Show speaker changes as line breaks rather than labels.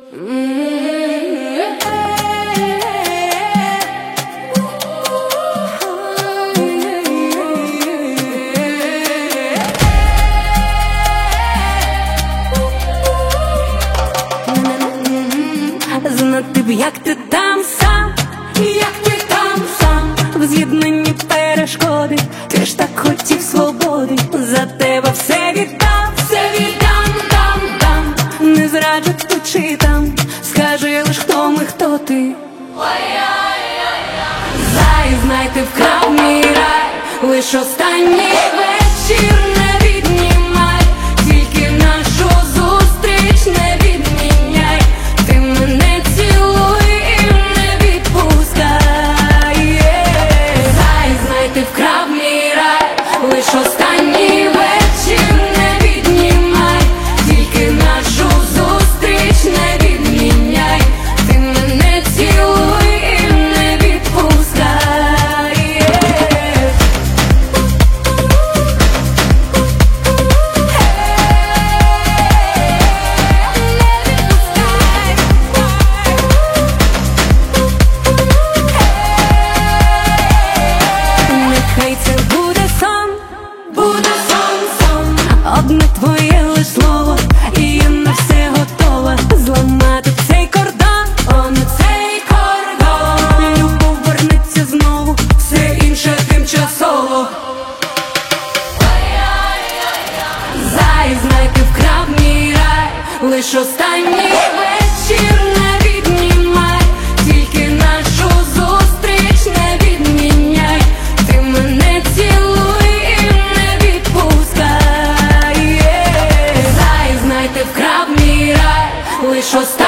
Знати б, як ти там сам, як ти там сам, в з'єднанні перешкоди, ти ж так хотів свободи, за тебе все віддам, дам, не зраджу тут чи там, скажи лиш, хто ми, хто ти. Зай, знай, ти вкрав мій рай, лиш останній вечір не віднімай, тільки нашу зустріч не відміняй, ти мене цілуй і не відпускай. Зай, знай, ти вкрав мій рай, лиш останній вечір не віднімай, тільки нашу зустріч не відміняй, ти мене цілуй і не відпускай. Нехай це буде сон, сон, одне твоє лиш слово, і я на все готова зламати цей кордон, цей кордон. Любов вернеться знову, все інше тимчасово. Зай, знай, ти вкрав мій рай, лиш останній вечір не віднімай, тільки нашу зустріч не відміняй, ти мене цілуй і не відпускай. Зай, знай, ти вкрав мій рай, лиш останній